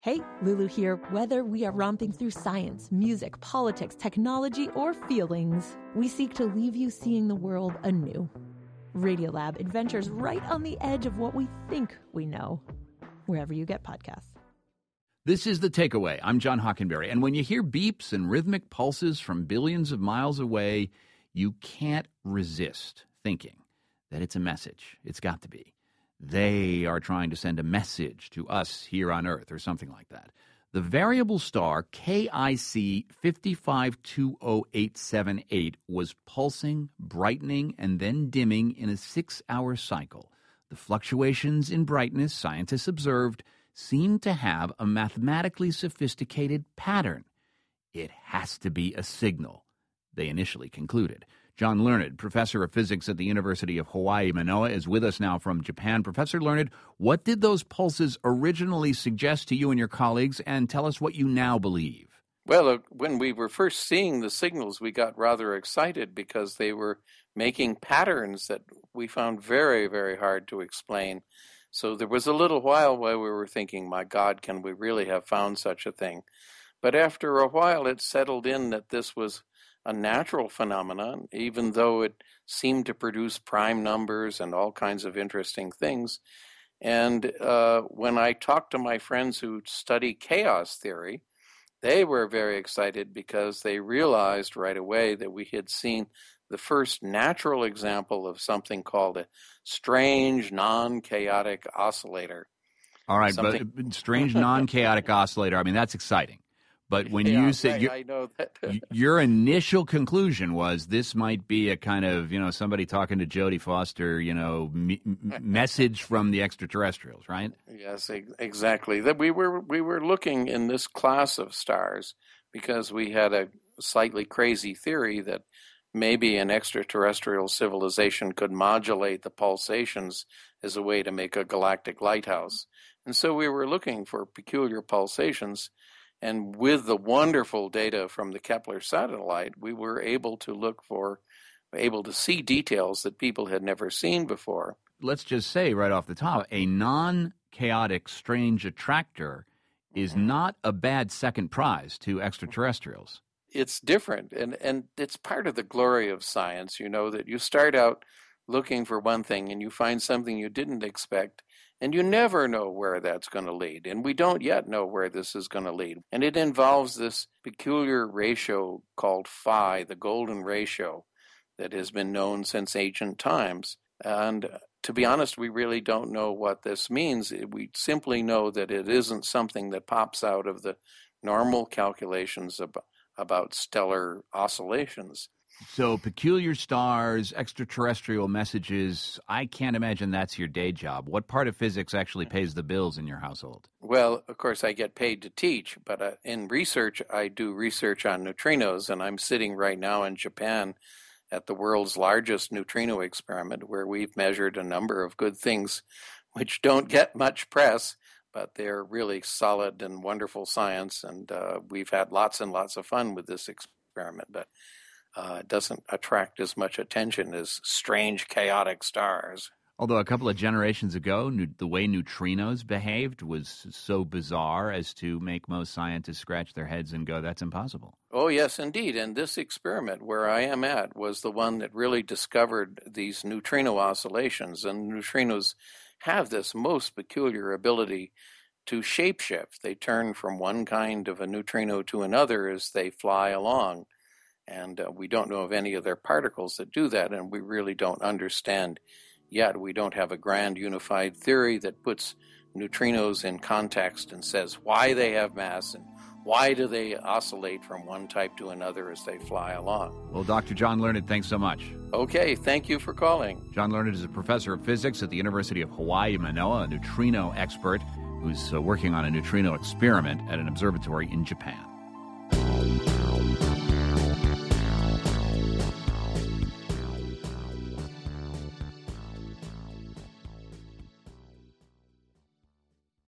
Hey, Lulu here. Whether we are romping through science, music, politics, technology, or feelings, we seek to leave you seeing the world anew. Radiolab adventures right on the edge of what we think we know, wherever you get podcasts. This is The Takeaway. I'm John Hockenberry. And when you hear beeps and rhythmic pulses from billions of miles away, you can't resist thinking that it's a message. It's got to be. They are trying to send a message to us here on Earth or something like that. The variable star KIC 5520878 was pulsing, brightening, and then dimming in a 6-hour cycle. The fluctuations in brightness, scientists observed, seemed to have a mathematically sophisticated pattern. It has to be a signal, they initially concluded. John Learned, professor of physics at the University of Hawaii, Manoa, is with us now from Japan. Professor Learned, what did those pulses originally suggest to you and your colleagues, and tell us what you now believe? Well, when we were first seeing the signals, we got rather excited because they were making patterns that we found very, very hard to explain. So there was a little while where we were thinking, my God, can we really have found such a thing? But after a while, it settled in that this was a natural phenomenon, even though it seemed to produce prime numbers and all kinds of interesting things. And when I talked to my friends who study chaos theory, they were very excited because they realized right away that we had seen the first natural example of something called a strange non-chaotic oscillator. All right, but strange non-chaotic oscillator, I mean, that's exciting. But when you said I know that. your initial conclusion was this might be a kind of, somebody talking to Jodie Foster, message from the extraterrestrials, right? Yes, exactly. That we were looking in this class of stars because we had a slightly crazy theory that maybe an extraterrestrial civilization could modulate the pulsations as a way to make a galactic lighthouse. And so we were looking for peculiar pulsations. And with the wonderful data from the Kepler satellite, we were able to see details that people had never seen before. Let's just say right off the top, a non-chaotic strange attractor is not a bad second prize to extraterrestrials. It's different, and it's part of the glory of science, that you start out looking for one thing and you find something you didn't expect, and you never know where that's going to lead. And we don't yet know where this is going to lead. And it involves this peculiar ratio called phi, the golden ratio, that has been known since ancient times. And to be honest, we really don't know what this means. We simply know that it isn't something that pops out of the normal calculations about stellar oscillations. So peculiar stars, extraterrestrial messages, I can't imagine that's your day job. What part of physics actually pays the bills in your household? Well, of course, I get paid to teach, but in research, I do research on neutrinos, and I'm sitting right now in Japan at the world's largest neutrino experiment, where we've measured a number of good things which don't get much press, but they're really solid and wonderful science, and we've had lots and lots of fun with this experiment, but it doesn't attract as much attention as strange, chaotic stars. Although a couple of generations ago, the way neutrinos behaved was so bizarre as to make most scientists scratch their heads and go, that's impossible. Oh, yes, indeed. And this experiment where I am at was the one that really discovered these neutrino oscillations. And neutrinos have this most peculiar ability to shapeshift. They turn from one kind of a neutrino to another as they fly along. And we don't know of any of their particles that do that, and we really don't understand yet. We don't have a grand unified theory that puts neutrinos in context and says why they have mass and why do they oscillate from one type to another as they fly along. Well, Dr. John Learned, thanks so much. Okay, thank you for calling. John Learned is a professor of physics at the University of Hawaii, Manoa, a neutrino expert who's working on a neutrino experiment at an observatory in Japan.